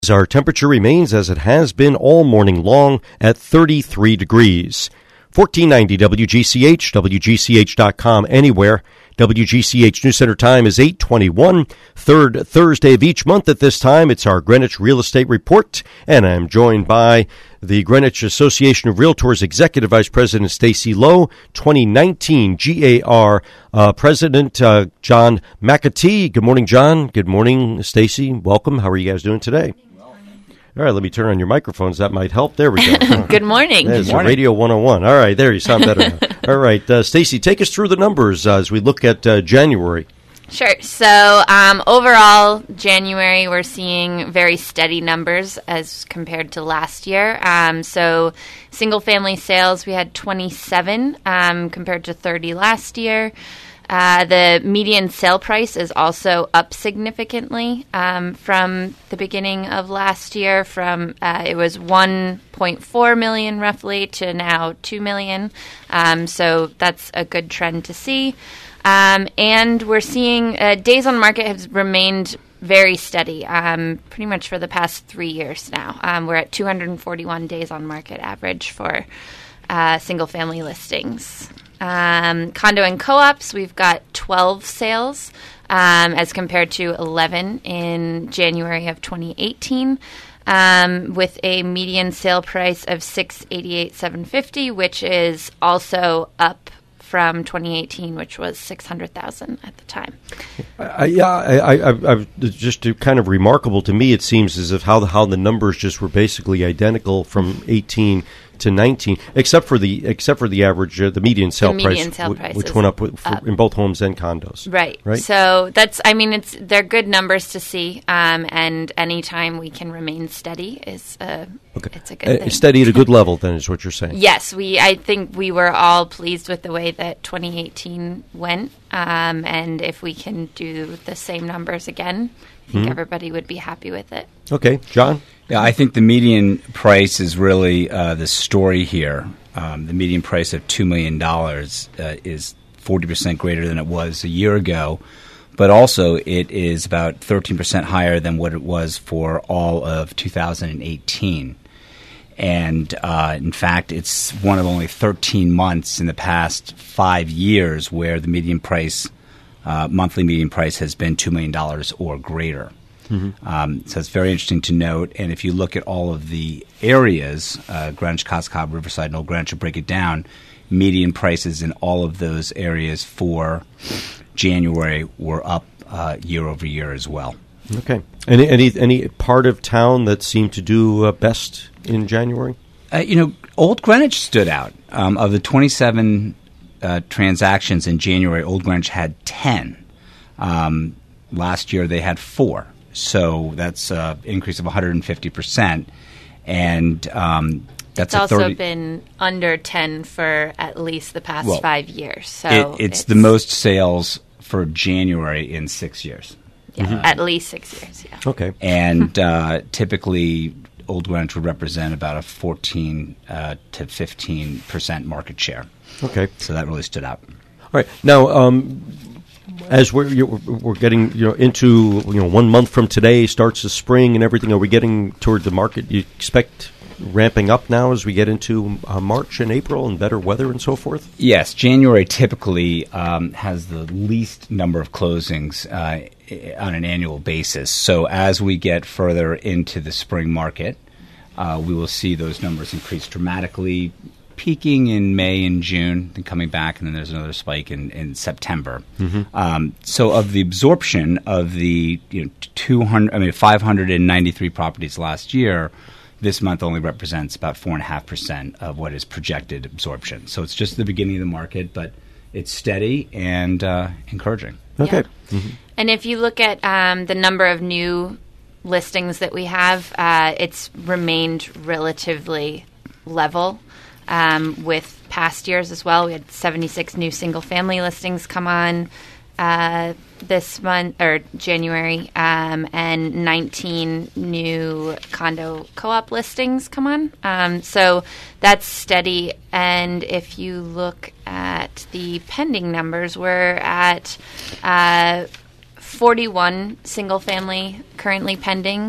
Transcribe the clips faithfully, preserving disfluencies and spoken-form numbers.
Our temperature remains as it has been all morning long at thirty-three degrees. fourteen ninety W G C H, W G C H dot com, anywhere. W G C H News Center time is eight twenty-one, third Thursday of each month at this time. It's our Greenwich Real Estate Report, and I'm joined by the Greenwich Association of Realtors Executive Vice President Stacy Lowe, twenty nineteen G A R uh, President uh, John McAtee. Good morning, John. Good morning, Stacy. Welcome. How are you guys doing today? All right, let me turn on your microphones. That might help. There we go. Good morning. There's Good morning. Radio one oh one. All right, there, you sound better now. All right, uh, Stacy, take us through the numbers uh, as we look at uh, January. Sure. So um, overall, January, we're seeing very steady numbers as compared to last year. Um, so single-family sales, we had twenty-seven um, compared to thirty last year. Uh, the median sale price is also up significantly um, from the beginning of last year. From uh, it was one point four million roughly to now two million. Um, so that's a good trend to see. Um, and we're seeing uh, days on market has remained very steady, um, pretty much for the past three years now. Um, we're at two hundred forty-one days on market average for uh, single family listings. Um, condo and co-ops, we've got twelve sales um, as compared to eleven in January of twenty eighteen, um, with a median sale price of six hundred eighty-eight thousand seven hundred fifty dollars, which is also up from twenty eighteen, which was six hundred thousand dollars at the time. Uh, yeah, I, I, I, I, just to kind of remarkable to me, it seems as if how the, how the numbers just were basically identical from eighteen to nineteen, except for the except for the average, uh, the median sale the median price, sale w- price which went up, with, for, up in both homes and condos. Right. Right. So that's, I mean, it's they're good numbers to see, um, and anytime we can remain steady is a okay. it's a good uh, thing. Steady at a good level, then, is what you're saying. Yes, we. I think we were all pleased with the way that twenty eighteen went, um, and if we can do the same numbers again, I think mm-hmm. everybody would be happy with it. Okay, John? Yeah, I think the median price is really uh, the story here. Um, the median price of two million dollars uh, is forty percent greater than it was a year ago, but also it is about thirteen percent higher than what it was for all of two thousand eighteen. And uh, in fact, it's one of only thirteen months in the past five years where the median price, uh, monthly median price has been two million dollars or greater. Mm-hmm. Um, so it's very interesting to note. And if you look at all of the areas, uh, Greenwich, Cos Cob, Riverside, and Old Greenwich, to break it down, median prices in all of those areas for January were up uh, year over year as well. Okay. Any any any part of town that seemed to do uh, best in January? Uh, you know, Old Greenwich stood out. Um, of the twenty-seven uh, transactions in January, Old Greenwich had ten. Um, last year they had four. So that's an increase of one hundred fifty percent. And um, that's it's a also thirty been under ten for at least the past well, five years. So it, it's, it's the most sales for January in six years. Yeah, mm-hmm. At least six years, yeah. Okay. And uh, typically, Old Greenwich would represent about a fourteen uh, to fifteen percent market share. Okay. So that really stood out. All right. Now, um, as we're you're, we're getting you know into you know one month from today starts the spring and everything, are we getting toward the market? You expect ramping up now as we get into uh, March and April and better weather and so forth? Yes, January typically um, has the least number of closings uh, on an annual basis. So as we get further into the spring market, uh, we will see those numbers increase dramatically, peaking in May and June, then coming back, and then there's another spike in, in September. Mm-hmm. Um, so of the absorption of the you know, two hundred, I mean five hundred ninety-three properties last year, this month only represents about four point five percent of what is projected absorption. So it's just the beginning of the market, but it's steady and uh, encouraging. Okay. Yeah. Mm-hmm. And if you look at um, the number of new listings that we have, uh, it's remained relatively level um, with past years as well. We had seventy-six new single-family listings come on uh, this month, or January, um, and nineteen new condo co-op listings come on. Um, so that's steady. And if you look at the pending numbers, we're at uh, forty-one single-family currently pending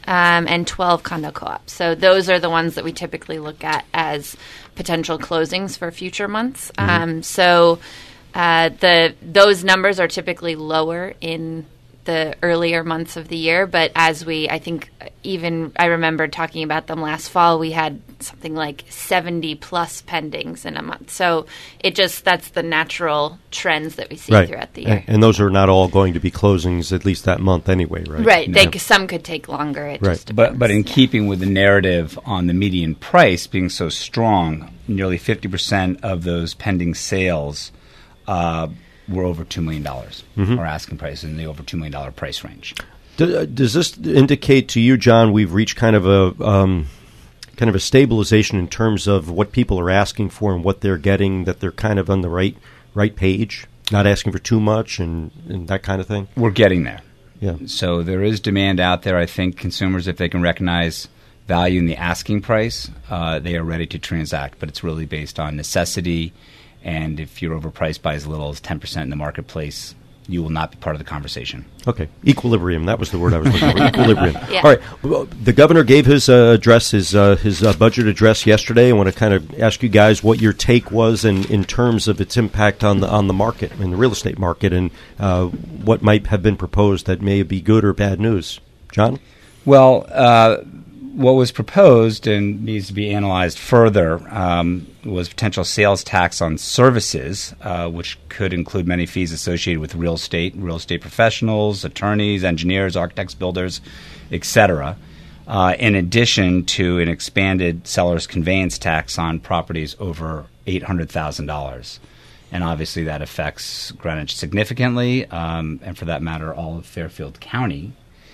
um, and twelve condo co-ops. So those are the ones that we typically look at as potential closings for future months. Mm-hmm. Um, so uh, the those numbers are typically lower in the earlier months of the year, but as we, I think, even I remember talking about them last fall, we had something like seventy plus pendings in a month. So it just, that's the natural trends that we see right. throughout the year. And, and those are not all going to be closings at least that month anyway, right? Right. No. They, some could take longer. It right. just depends. But, but in yeah. keeping with the narrative on the median price being so strong, nearly fifty percent of those pending sales uh, were over two million dollars, mm-hmm. or asking price in the over two million dollars price range. Do, does this indicate to you, John, we've reached kind of a um, kind of a stabilization in terms of what people are asking for and what they're getting, that they're kind of on the right right page, not asking for too much and, and that kind of thing? We're getting there. Yeah. So there is demand out there. I think consumers, if they can recognize value in the asking price, uh, they are ready to transact. But it's really based on necessity. And if you're overpriced by as little as ten percent in the marketplace, you will not be part of the conversation. Okay. Equilibrium. That was the word I was looking for. Equilibrium. Yeah. All right. Well, the governor gave his uh, address, his uh, his uh, budget address yesterday. I want to kind of ask you guys what your take was in, in terms of its impact on the on the market, in the real estate market, and uh, what might have been proposed that may be good or bad news. John? Well, uh, what was proposed and needs to be analyzed further um, was potential sales tax on services, uh, which could include many fees associated with real estate, real estate professionals, attorneys, engineers, architects, builders, et cetera, uh, in addition to an expanded seller's conveyance tax on properties over eight hundred thousand dollars. And obviously that affects Greenwich significantly, um, and for that matter, all of Fairfield County.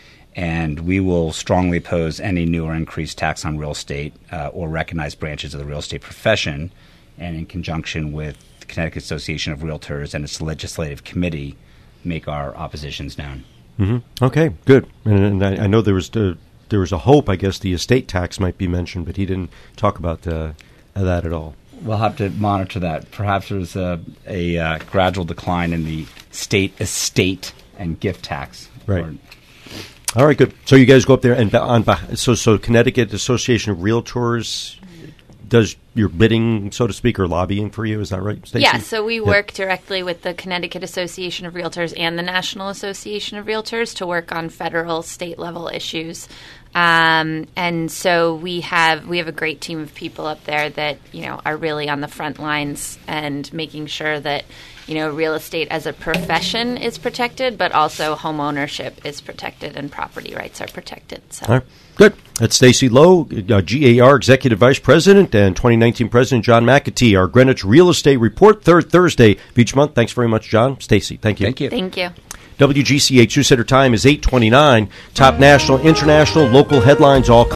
And we will strongly oppose any new or increased tax on real estate uh, or recognized branches of the real estate profession, and in conjunction with the Connecticut Association of Realtors and its legislative committee, make our oppositions known. Mm-hmm. Okay, good. And, and I, I know there was uh, there was a hope, I guess, the estate tax might be mentioned, but he didn't talk about uh, that at all. We'll have to monitor that. Perhaps there's a, a uh, gradual decline in the state estate and gift tax. Right. Or, All right, good. So you guys go up there, and on so so Connecticut Association of Realtors does your bidding, so to speak, or lobbying for you. Is that right, Stacey? Yeah, so we yeah. work directly with the Connecticut Association of Realtors and the National Association of Realtors to work on federal, state level issues. Um, and so we have we have a great team of people up there that, you know, are really on the front lines and making sure that, you know, real estate as a profession is protected, but also home ownership is protected and property rights are protected. So. All right, good. That's Stacey Lowe, uh, G A R Executive Vice President, and twenty nineteen President John McAtee. Our Greenwich Real Estate Report, third Thursday of each month. Thanks very much, John. Stacey, thank you. Thank you. Thank you. W G C H News Center time is eight twenty-nine. Top national, international, local headlines all